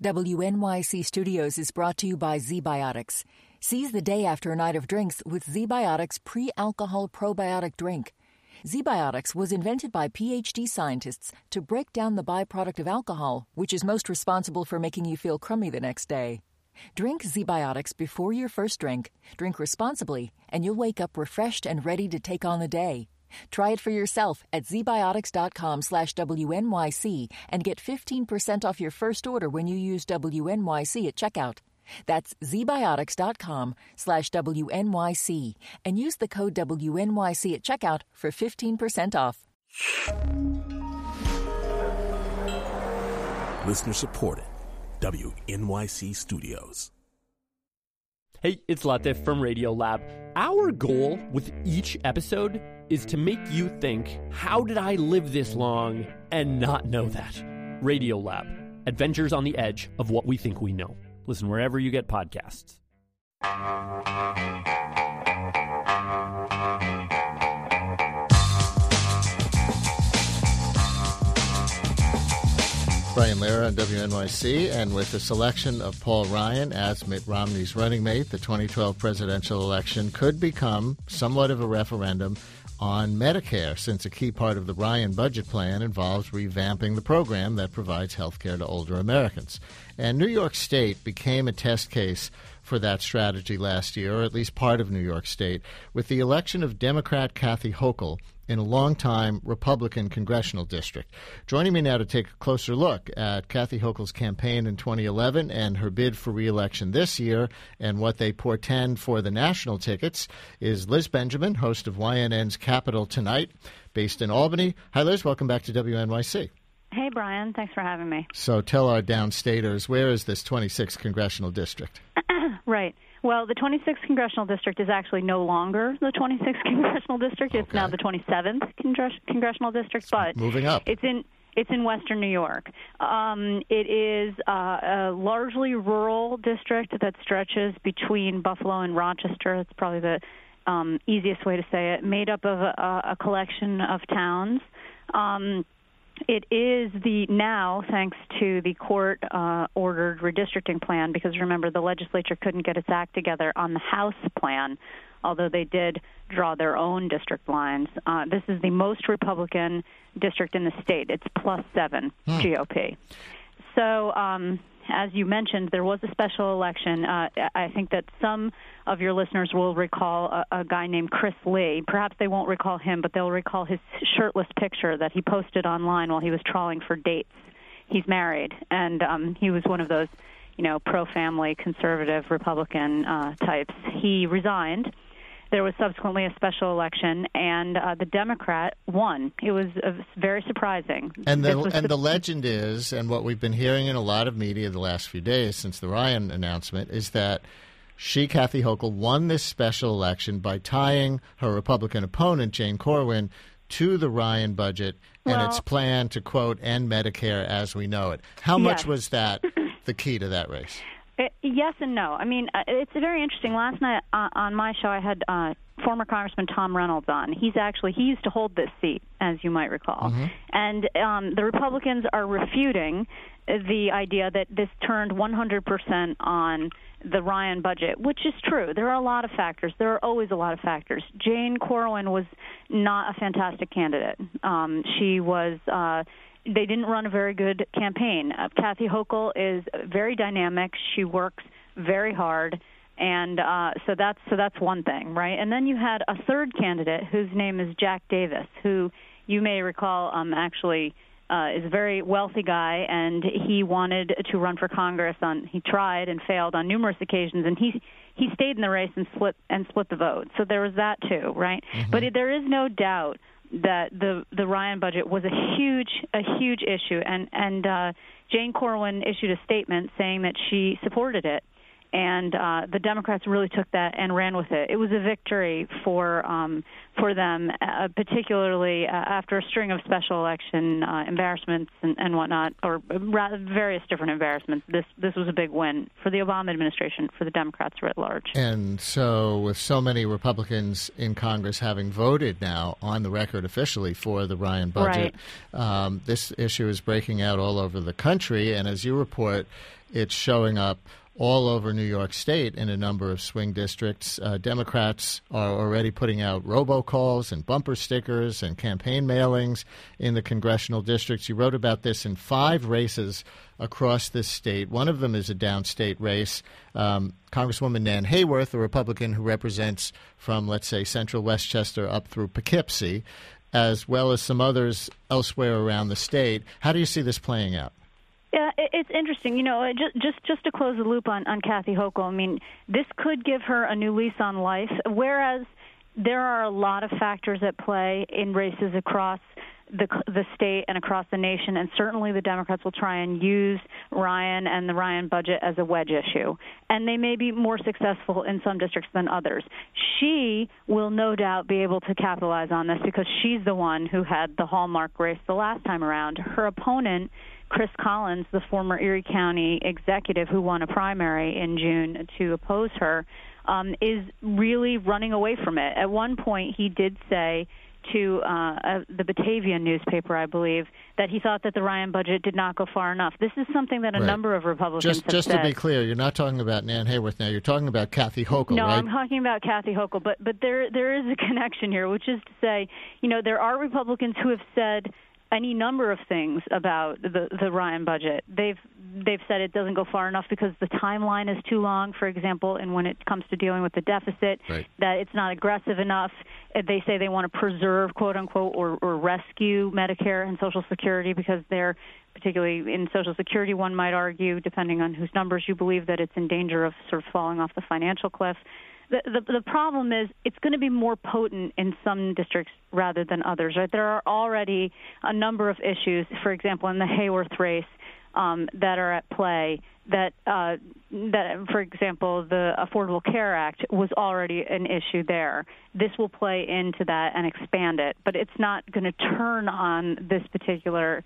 WNYC Studios is brought to you by ZBiotics. Seize the day after a night of drinks with ZBiotics pre-alcohol probiotic drink. ZBiotics was invented by PhD scientists to break down the byproduct of alcohol, which is most responsible for making you feel crummy the next day. Drink ZBiotics before your first drink, drink responsibly, and you'll wake up refreshed and ready to take on the day. Try it for yourself at zbiotics.com/WNYC and get 15% off your first order when you use WNYC at checkout. That's zbiotics.com/WNYC and use the code WNYC at checkout for 15% off. Listener supported. WNYC Studios. Hey, it's Latif from Radiolab. Our goal with each episode is to make you think, how did I live this long and not know that? Radiolab, adventures on the edge of what we think we know. Listen wherever you get podcasts. Brian Lehrer on WNYC, and with the selection of Paul Ryan as Mitt Romney's running mate, the 2012 presidential election could become somewhat of a referendum on Medicare, since a key part of the Ryan budget plan involves revamping the program that provides health care to older Americans. And New York State became a test case for that strategy last year, or at least part of New York State, with the election of Democrat Kathy Hochul in a longtime Republican congressional district. Joining me now to take a closer look at Kathy Hochul's campaign in 2011 and her bid for re-election this year and what they portend for the national tickets is Liz Benjamin, host of YNN's Capital Tonight, based in Albany. Hi, Liz. Welcome back to WNYC. Hey, Brian. Thanks for having me. So tell our downstaters, where is this 26th congressional district? Right. Well, the 26th congressional district is actually no longer the 26th congressional district. It's now the 27th congressional district, but moving up. It's in Western New York. It is a largely rural district that stretches between Buffalo and Rochester. It's probably the easiest way to say it, made up of a collection of towns. It is now, thanks to the court-ordered redistricting plan, because remember, the legislature couldn't get its act together on the House plan, although they did draw their own district lines. This is the most Republican district in the state. It's +7 GOP. So, as you mentioned, there was a special election. I think that some of your listeners will recall a guy named Chris Lee. Perhaps they won't recall him, but they'll recall his shirtless picture that he posted online while he was trawling for dates. He's married, and he was one of those, pro-family, conservative Republican types. He resigned. There was subsequently a special election, and the Democrat won. It was very surprising. And the legend is, and what we've been hearing in a lot of media the last few days since the Ryan announcement, is that Kathy Hochul, won this special election by tying her Republican opponent, Jane Corwin, to the Ryan budget and its plan to, quote, end Medicare as we know it. How much was that the key to that race? Yes and no. I mean, it's very interesting. Last night on my show, I had former Congressman Tom Reynolds on. He used to hold this seat, as you might recall. Mm-hmm. And the Republicans are refuting the idea that this turned 100% on the Ryan budget, which is true. There are a lot of factors. There are always a lot of factors. Jane Corwin was not a fantastic candidate. She was... They didn't run a very good campaign. Kathy Hochul is very dynamic. She works very hard, and so that's one thing, right? And then you had a third candidate whose name is Jack Davis, who you may recall is a very wealthy guy, and he wanted to run for Congress. He tried and failed on numerous occasions, and he stayed in the race and split the vote. So there was that too, right? Mm-hmm. But there is no doubt that the Ryan budget was a huge issue, and Jane Corwin issued a statement saying that she supported it, and the Democrats really took that and ran with it. It was a victory for them, particularly after a string of special election embarrassments and whatnot, or various different embarrassments. This was a big win for the Obama administration, for the Democrats writ large. And so with so many Republicans in Congress having voted now on the record officially for the Ryan budget, this issue is breaking out all over the country. And as you report, It's showing up all over New York State in a number of swing districts. Democrats are already putting out robocalls and bumper stickers and campaign mailings in the congressional districts. You wrote about this in 5 races across this state. One of them is a downstate race. Congresswoman Nan Hayworth, a Republican who represents from, let's say, central Westchester up through Poughkeepsie, as well as some others elsewhere around the state. How do you see this playing out? Yeah, it's interesting. You know, just to close the loop on Kathy Hochul, I mean, this could give her a new lease on life, whereas there are a lot of factors at play in races across the state and across the nation, and certainly the Democrats will try and use Ryan and the Ryan budget as a wedge issue. And they may be more successful in some districts than others. She will no doubt be able to capitalize on this because she's the one who had the hallmark race the last time around. Her opponent, Chris Collins, the former Erie County executive who won a primary in June to oppose her, is really running away from it. At one point, he did say to the Batavian newspaper, I believe, that he thought that the Ryan budget did not go far enough. This is something that a number of Republicans have said. Just to be clear, you're not talking about Nan Hayworth now. You're talking about Kathy Hochul, no, right? I'm talking about Kathy Hochul. But there is a connection here, which is to say, you know, there are Republicans who have said any number of things about the Ryan budget. They've said it doesn't go far enough because the timeline is too long, for example, and when it comes to dealing with the deficit, that it's not aggressive enough. They say they want to preserve, quote unquote, or rescue Medicare and Social Security because they're, particularly in Social Security, one might argue, depending on whose numbers you believe, that it's in danger of sort of falling off the financial cliff. The problem is it's going to be more potent in some districts rather than others. Right? There are already a number of issues, for example, in the Hayworth race that are at play. That, for example, the Affordable Care Act was already an issue there. This will play into that and expand it, but it's not going to turn on this particular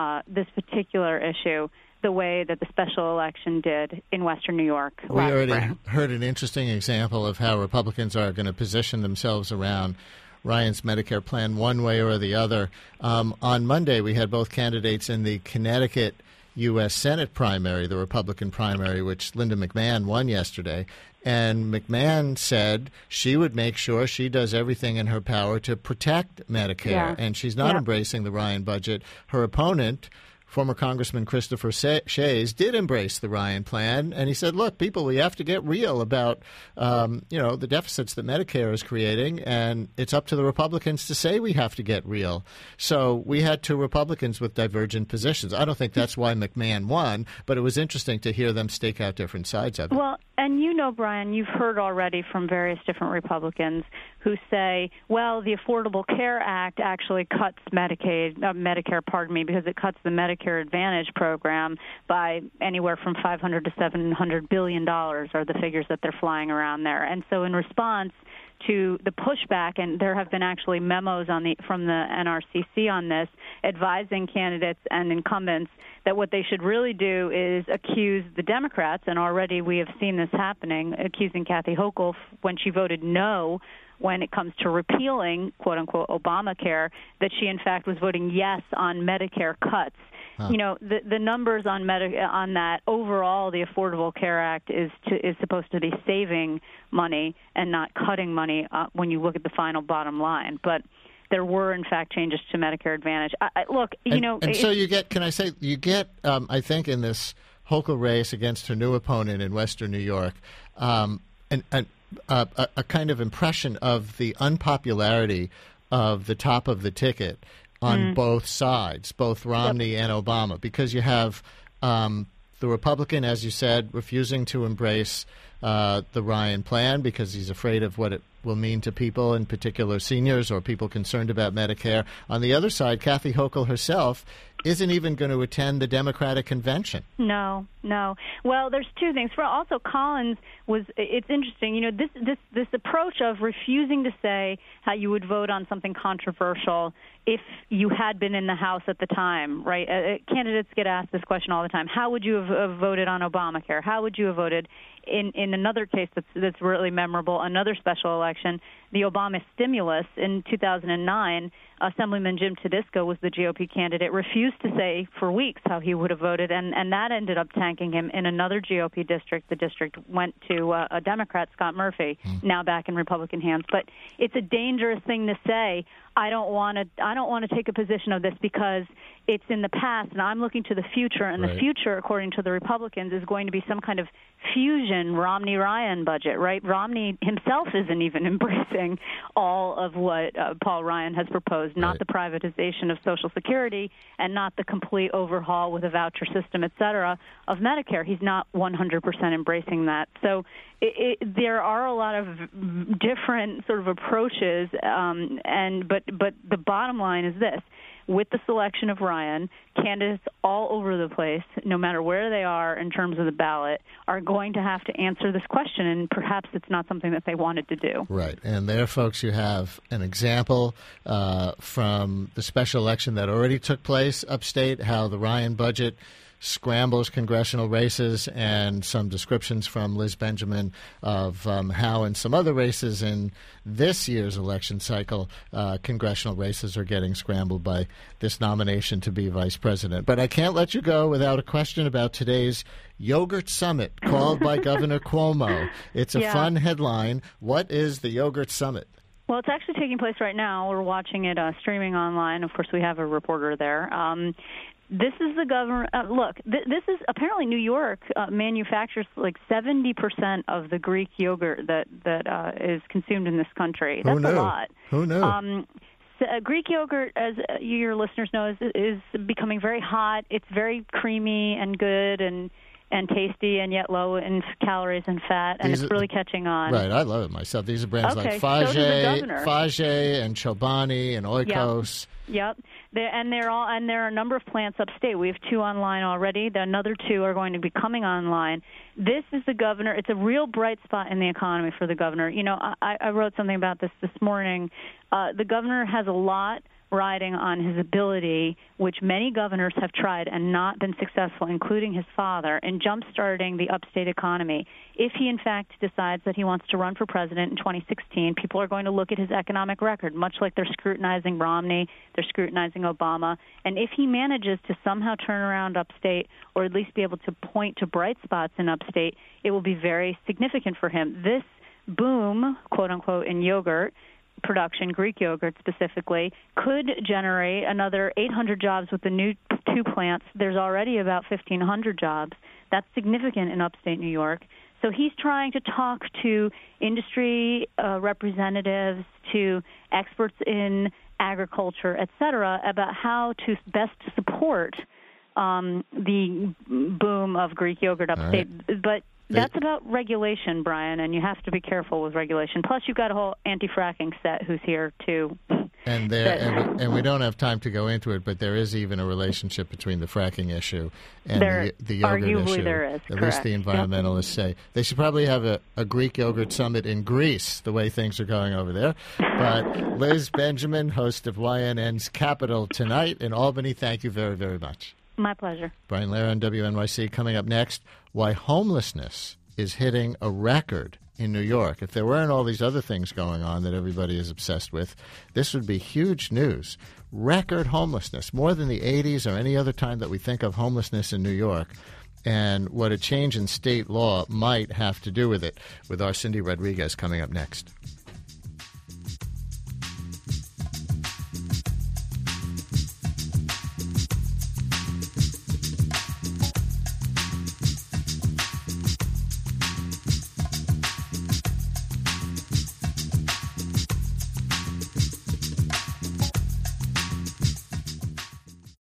issue the way that the special election did in Western New York last We already spring. heard an interesting example of how Republicans are going to position themselves around Ryan's Medicare plan one way or the other. On Monday, we had both candidates in the Connecticut U.S. Senate primary, the Republican primary, which Linda McMahon won yesterday. And McMahon said she would make sure she does everything in her power to protect Medicare. Yeah. And she's not embracing the Ryan budget. Her opponent, former Congressman Christopher Shays, did embrace the Ryan plan, and he said, look, people, we have to get real about, the deficits that Medicare is creating, and it's up to the Republicans to say we have to get real. So we had 2 Republicans with divergent positions. I don't think that's why McMahon won, but it was interesting to hear them stake out different sides of it. Well, and you know, Brian, you've heard already from various different Republicans who say, well, the Affordable Care Act actually cuts Medicare, because it cuts the Medicare Advantage program by anywhere from $500 to $700 billion are the figures that they're flying around there. And so in response to the pushback, and there have been actually memos from the NRCC on this, advising candidates and incumbents that what they should really do is accuse the Democrats, and already we have seen this happening, accusing Kathy Hochul when she voted no when it comes to repealing, quote-unquote, Obamacare, that she, in fact, was voting yes on Medicare cuts. You know, the numbers on that overall, the Affordable Care Act is supposed to be saving money and not cutting money when you look at the final bottom line. But there were, in fact, changes to Medicare Advantage. So you get, I think, in this Hochul race against her new opponent in Western New York, a kind of impression of the unpopularity of the top of the ticket on both sides, both Romney and Obama, because you have the Republican, as you said, refusing to embrace the Ryan plan because he's afraid of what it will mean to people, in particular seniors or people concerned about Medicare. On the other side, Kathy Hochul herself isn't even going to attend the Democratic convention. No. Well, there's 2 things. Also, Collins it's interesting, you know, this approach of refusing to say how you would vote on something controversial if you had been in the House at the time, right? Candidates get asked this question all the time. How would you have voted on Obamacare? How would you have voted in another case that's really memorable, another special election, the Obama stimulus in 2009? Assemblyman Jim Tedisco was the GOP candidate, refused refused to say for weeks how he would have voted, and that ended up tanking him in another GOP district. The district went to a Democrat, Scott Murphy, now back in Republican hands. But it's a dangerous thing to say. I don't want to take a position of this because it's in the past, and I'm looking to the future. And the future, according to the Republicans, is going to be some kind of fusion Romney-Ryan budget, right? Romney himself isn't even embracing all of what Paul Ryan has proposed, not the privatization of Social Security and not the complete overhaul with a voucher system, et cetera, of Medicare. He's not 100% embracing that. So there are a lot of different sort of approaches, but the bottom line is this. With the selection of Ryan, candidates all over the place, no matter where they are in terms of the ballot, are going to have to answer this question, and perhaps it's not something that they wanted to do. Right. And there, folks, you have an example from the special election that already took place upstate, how the Ryan budget scrambles congressional races, and some descriptions from Liz Benjamin of how in some other races in this year's election cycle, congressional races are getting scrambled by this nomination to be vice president. But I can't let you go without a question about today's Yogurt Summit called by Governor Cuomo. It's a fun headline. What is the Yogurt Summit? Well, it's actually taking place right now. We're watching it streaming online. Of course, we have a reporter there. This is the governor. This is apparently New York manufactures like 70% of the Greek yogurt that is consumed in this country. That's a lot. Who knew? Greek yogurt, as your listeners know, is becoming very hot. It's very creamy and good and tasty, and yet low in calories and fat, and it's really catching on. Right, I love it myself. These are brands like Fage and Chobani and Oikos. Yep. There are a number of plants upstate. We have 2 online already. Another 2 are going to be coming online. This is the governor. It's a real bright spot in the economy for the governor. You know, I wrote something about this morning. The governor has a lot riding on his ability, which many governors have tried and not been successful, including his father, in jump-starting the upstate economy. If he, in fact, decides that he wants to run for president in 2016, people are going to look at his economic record, much like they're scrutinizing Romney, they're scrutinizing Obama. And if he manages to somehow turn around upstate, or at least be able to point to bright spots in upstate, it will be very significant for him. This boom, quote-unquote, in yogurt production, Greek yogurt specifically, could generate another 800 jobs with the new 2 plants. There's already about 1,500 jobs. That's significant in upstate New York. So he's trying to talk to industry representatives, to experts in agriculture, et cetera, about how to best support the boom of Greek yogurt upstate. Right. But that's about regulation, Brian, and you have to be careful with regulation. Plus, you've got a whole anti-fracking set who's here, too. And we don't have time to go into it, but there is even a relationship between the fracking issue and the yogurt arguably issue. There is, At correct. least the environmentalists say. They should probably have a Greek yogurt summit in Greece, the way things are going over there. But Liz Benjamin, host of YNN's Capital Tonight in Albany, thank you very, very much. My pleasure. Brian Lehrer on WNYC. Coming up next, why homelessness is hitting a record in New York. If there weren't all these other things going on that everybody is obsessed with, this would be huge news. Record homelessness, more than the 80s or any other time that we think of homelessness in New York, and what a change in state law might have to do with it, with our Cindy Rodriguez coming up next.